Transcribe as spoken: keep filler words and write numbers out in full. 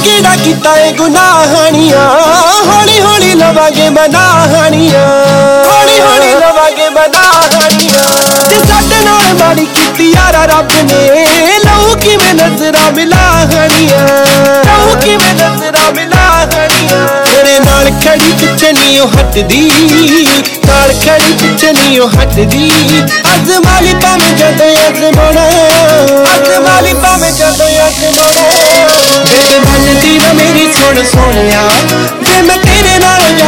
ਕਿਹੜਾ ਕੀਤਾ ਏ ਗੁਨਾਹਾਣੀਆਂ ਹੌਲੀ ਹੌਲੀ ਲਵਾਂਗੇ ਮਨਾਹਾਣੀਆਂ ਹੌਲੀ ਹੌਲੀ ਲਵਾਂਗੇ ਮਨਾਹਾਣੀਆਂ ਤੇ ਸਾਡੇ ਨਾਲ ਮਾੜੀ ਕੀਤੀ ਯਾਰਾ ਰੱਬ ਨੇ ਲਹੂ ਕਿਵੇਂ ਨਜ਼ਰਾਂ ਮਿਲਾਹਾਣੀਆਂ ਲਹੂ ਕਿਵੇਂ ਨਜ਼ਰਾਂ ਮਿਲਾਹਾਣੀਆਂ ਤੇਰੇ ਨਾਲ ਖੜੀ ਪਿੱਛੇ ਨੀ ਉਹ ਹਟਦੀ ਨਾਲ ਖੜੀ ਪਿੱਛੇ ਨੀ ਉਹ ਹਟਦੀ ਅਜ਼ਮਾਲੀ ਭਾਵੇਂ ਜਦੋਂ ਅਜ਼ਮਾਉਣਾ ਅਜ਼ਮਾਲੀ ਭਾਵੇਂ ਜਦੋਂ ਅਜ਼ਮਾਉਣਾ ਵੇ ਮੰਨਦੀ ਨਾ ਮੇਰੀ ਸੁਣ ਸੋਹਣਿਆ ਵੇ ਮੈਂ ਤੇਰੇ ਨਾਲ